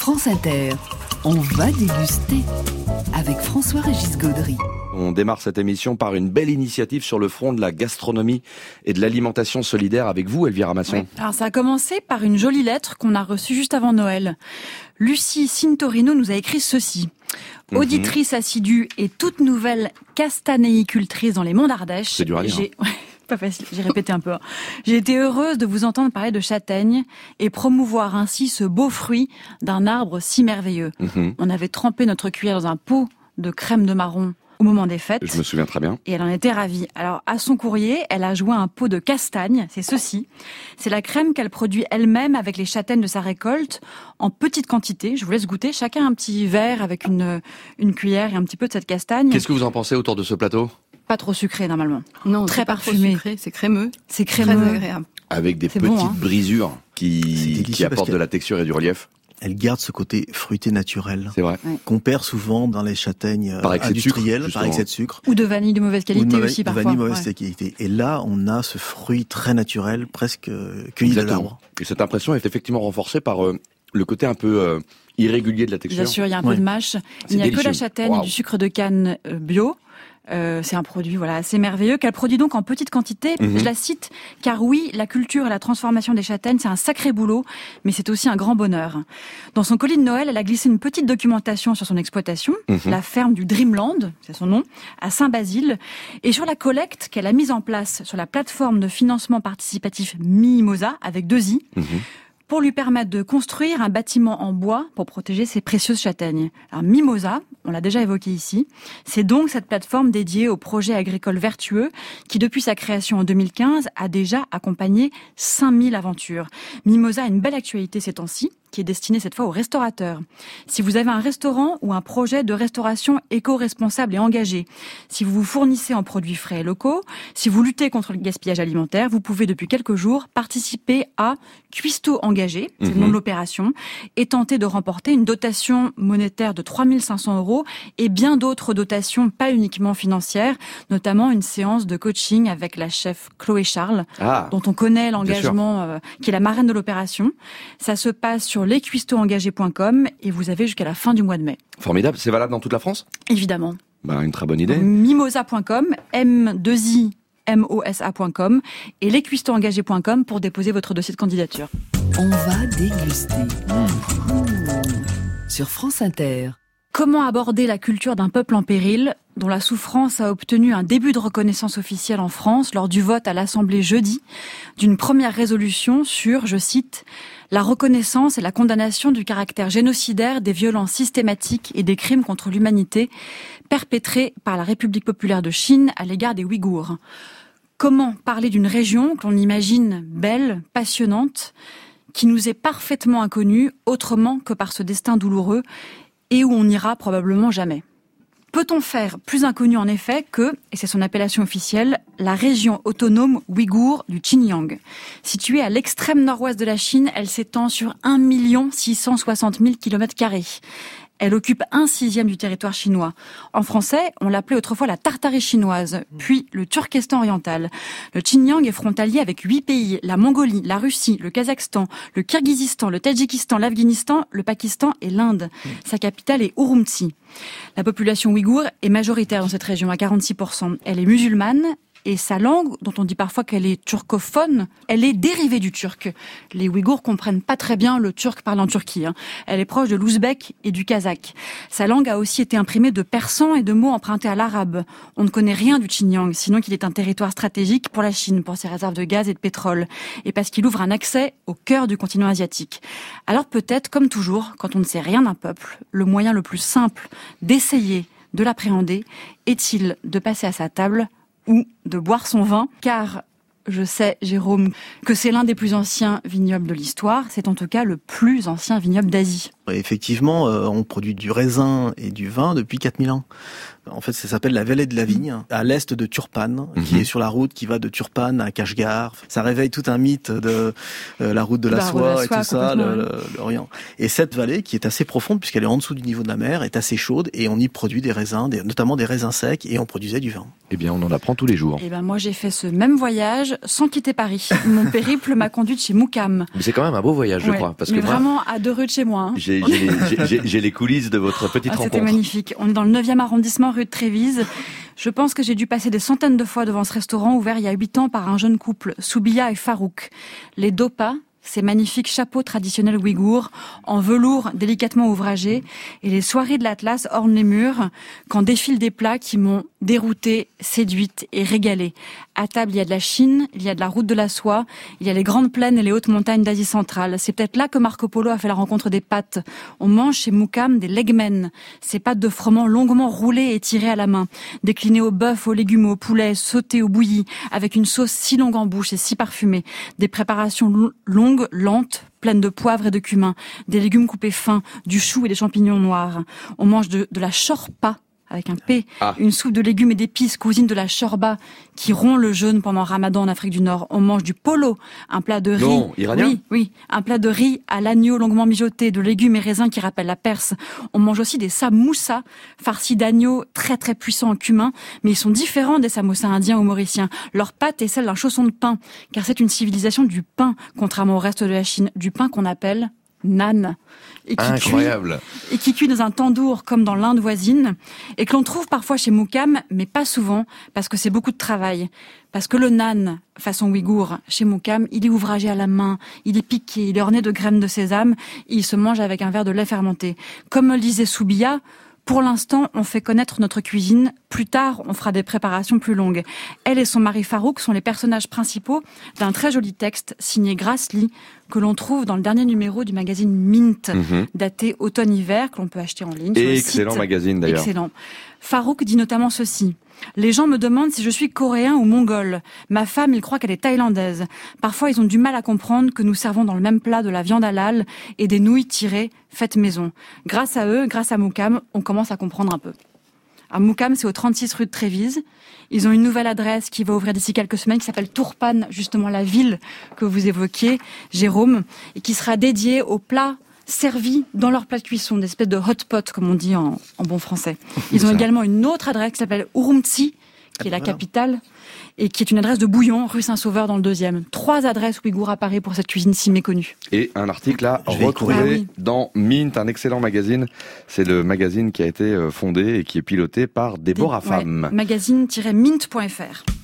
France Inter, on va déguster avec François-Régis Gaudry. On démarre cette émission par une belle initiative sur le front de la gastronomie et de l'alimentation solidaire avec vous, Elvira Masson. Oui. Alors ça a commencé par une jolie lettre qu'on a reçue juste avant Noël. Lucie Cintorino nous a écrit ceci. Auditrice assidue et toute nouvelle castanéicultrice dans les monts d'Ardèche. C'est dur à dire. Pas facile, j'ai répété un peu. J'ai été heureuse de vous entendre parler de châtaigne et promouvoir ainsi ce beau fruit d'un arbre si merveilleux. On avait trempé notre cuillère dans un pot de crème de marron au moment des fêtes. Je me souviens très bien. Et elle en était ravie. Alors, à son courrier, elle a joint un pot de castagne, c'est ceci. C'est la crème qu'elle produit elle-même avec les châtaignes de sa récolte, en petite quantité. Je vous laisse goûter. Chacun un petit verre avec une cuillère et un petit peu de cette castagne. Qu'est-ce que vous en pensez autour de ce plateau ? Pas trop sucré, normalement. Non, très parfumé. Trop sucré, c'est crémeux. C'est crémeux. Très agréable. Avec des C'est petites bon, hein. brisures qui apportent de la texture et du relief. Elle garde ce côté fruité naturel. C'est vrai. Qu'on perd souvent dans les châtaignes Par excès de sucre, industrielles, par excès de sucre. Ou de vanille de mauvaise qualité aussi, parfois. De vanille de mauvaise qualité. Et là, on a ce fruit très naturel, presque cueilli de l'arbre. Et cette impression est effectivement renforcée par le côté un peu irrégulier de la texture. Bien sûr, il y a un peu de mâche. Il n'y a délicieux. que la châtaigne et du sucre de canne bio. C'est un produit assez merveilleux qu'elle produit donc en petite quantité. Je la cite car oui, la culture et la transformation des châtaignes, c'est un sacré boulot, mais c'est aussi un grand bonheur. Dans son colis de Noël, elle a glissé une petite documentation sur son exploitation, la ferme du Dreamland, c'est son nom, à Saint-Basile, et sur la collecte qu'elle a mise en place sur la plateforme de financement participatif Mimosa, avec 2 i, pour lui permettre de construire un bâtiment en bois pour protéger ses précieuses châtaignes. Alors Mimosa, on l'a déjà évoqué ici, c'est donc cette plateforme dédiée aux projets agricoles vertueux qui, depuis sa création en 2015, a déjà accompagné 5000 aventures. Mimosa a une belle actualité ces temps-ci, qui est destinée cette fois aux restaurateurs. Si vous avez un restaurant ou un projet de restauration éco-responsable et engagé, si vous vous fournissez en produits frais et locaux, si vous luttez contre le gaspillage alimentaire, vous pouvez depuis quelques jours participer à Cuistot Engagé, c'est le nom de l'opération, et tenter de remporter une dotation monétaire de 3 500 € et bien d'autres dotations, pas uniquement financières, notamment une séance de coaching avec la chef Chloé Charles, dont on connaît l'engagement, qui est la marraine de l'opération. Ça se passe sur lescuistotsengagés.com et vous avez jusqu'à la fin du mois de mai. Formidable, c'est valable dans toute la France ? Évidemment. Une très bonne idée. Mimosa.com, M2IMOSA.com et lescuistotsengagés.com pour déposer votre dossier de candidature. On va déguster. Sur France Inter. Comment aborder la culture d'un peuple en péril, dont la souffrance a obtenu un début de reconnaissance officielle en France lors du vote à l'Assemblée jeudi d'une première résolution sur, je cite, la reconnaissance et la condamnation du caractère génocidaire des violences systématiques et des crimes contre l'humanité perpétrés par la République populaire de Chine à l'égard des Ouïghours. Comment parler d'une région que l'on imagine belle, passionnante, qui nous est parfaitement inconnue, autrement que par ce destin douloureux, et où on n'ira probablement jamais. Peut-on faire plus inconnu en effet que, et c'est son appellation officielle, la région autonome ouïghour du Xinjiang. Située à l'extrême nord-ouest de la Chine, elle s'étend sur 1 660 000 km². Elle occupe 1/6 du territoire chinois. En français, on l'appelait autrefois la Tartarie chinoise, puis le Turkestan oriental. Le Xinjiang est frontalier avec 8 pays, la Mongolie, la Russie, le Kazakhstan, le Kirghizistan, le Tadjikistan, l'Afghanistan, le Pakistan et l'Inde. Sa capitale est Urumqi. La population ouïghour est majoritaire dans cette région, à 46%. Elle est musulmane. Et sa langue, dont on dit parfois qu'elle est turcophone, elle est dérivée du turc. Les Ouïghours comprennent pas très bien le turc parlé en Turquie. Elle est proche de l'ouzbek et du kazakh. Sa langue a aussi été imprimée de persan et de mots empruntés à l'arabe. On ne connaît rien du Xinjiang, sinon qu'il est un territoire stratégique pour la Chine, pour ses réserves de gaz et de pétrole, et parce qu'il ouvre un accès au cœur du continent asiatique. Alors peut-être, comme toujours, quand on ne sait rien d'un peuple, le moyen le plus simple d'essayer de l'appréhender est-il de passer à sa table ou de boire son vin, car je sais, Jérôme, que c'est l'un des plus anciens vignobles de l'histoire. C'est en tout cas le plus ancien vignoble d'Asie. Effectivement, on produit du raisin et du vin depuis 4000 ans. En fait, ça s'appelle la vallée de la Vigne, à l'est de Turpan, qui est sur la route qui va de Turpan à Kashgar. Ça réveille tout un mythe de la route de la soie et tout ça, l'Orient. Et cette vallée, qui est assez profonde, puisqu'elle est en dessous du niveau de la mer, est assez chaude, et on y produit des raisins, notamment des raisins secs, et on produisait du vin. Eh bien, on en apprend tous les jours. Eh ben, moi, j'ai fait ce même voyage sans quitter Paris. Mon périple m'a conduite chez Moukam. Mais c'est quand même un beau voyage, je crois. Parce mais que vraiment à 2 rues de chez moi. Hein. J'ai les coulisses de votre petite rencontre. C'était magnifique. On est dans le 9e arrondissement, rue de Trévise. Je pense que j'ai dû passer des centaines de fois devant ce restaurant ouvert il y a 8 ans par un jeune couple, Soubiya et Farouk. Les dopas, ces magnifiques chapeaux traditionnels ouïghours, en velours délicatement ouvragé, et les soirées de l'Atlas ornent les murs, quand défilent des plats qui m'ont déroutée, séduite et régalée. À table, il y a de la Chine, il y a de la route de la soie, il y a les grandes plaines et les hautes montagnes d'Asie centrale. C'est peut-être là que Marco Polo a fait la rencontre des pâtes. On mange chez Moukam des legmen, ces pâtes de froment longuement roulées et tirées à la main, déclinées au bœuf, aux légumes, au poulet, sautées au bouilli, avec une sauce si longue en bouche et si parfumée. Des préparations longues, lentes, pleines de poivre et de cumin, des légumes coupés fins, du chou et des champignons noirs. On mange de la chorpa, avec un P, une soupe de légumes et d'épices, cousine de la shorba, qui rompt le jeûne pendant Ramadan en Afrique du Nord. On mange du polo, un plat de riz. Non, iranien? Oui, un plat de riz à l'agneau longuement mijoté, de légumes et raisins qui rappellent la Perse. On mange aussi des samoussas, farcis d'agneau très très puissants en cumin, mais ils sont différents des samoussas indiens ou mauriciens. Leur pâte est celle d'un chausson de pain, car c'est une civilisation du pain, contrairement au reste de la Chine, du pain qu'on appelle naan. Incroyable. Et qui cuit dans un tandoor comme dans l'Inde voisine, et que l'on trouve parfois chez Moukam, mais pas souvent, parce que c'est beaucoup de travail. Parce que le naan, façon ouïghour, chez Moukam, il est ouvragé à la main, il est piqué, il est orné de graines de sésame, et il se mange avec un verre de lait fermenté. Comme le disait Soubiya, pour l'instant, on fait connaître notre cuisine. Plus tard, on fera des préparations plus longues. Elle et son mari Farouk sont les personnages principaux d'un très joli texte signé Grace Lee que l'on trouve dans le dernier numéro du magazine Mint, daté automne-hiver, que l'on peut acheter en ligne. Et excellent magazine d'ailleurs. Excellent. Farouk dit notamment ceci. Les gens me demandent si je suis coréen ou mongol. Ma femme, il croit qu'elle est thaïlandaise. Parfois, ils ont du mal à comprendre que nous servons dans le même plat de la viande halal et des nouilles tirées faites maison. Grâce à eux, grâce à Moukam, on commence à comprendre un peu. À Moukam, c'est au 36 rue de Trévise. Ils ont une nouvelle adresse qui va ouvrir d'ici quelques semaines, qui s'appelle Turpan, justement la ville que vous évoquiez, Jérôme, et qui sera dédiée aux plats servis dans leur plat de cuisson, des espèces de hot pot, comme on dit en bon français. Ils ont également une autre adresse qui s'appelle Urumqi, qui est la capitale, et qui est une adresse de bouillon, rue Saint-Sauveur dans le 2e. 3 adresses ouïghours à Paris pour cette cuisine si méconnue. Et un article à retrouver dans Mint, un excellent magazine. C'est le magazine qui a été fondé et qui est piloté par Déborah Femme. Magazine-mint.fr.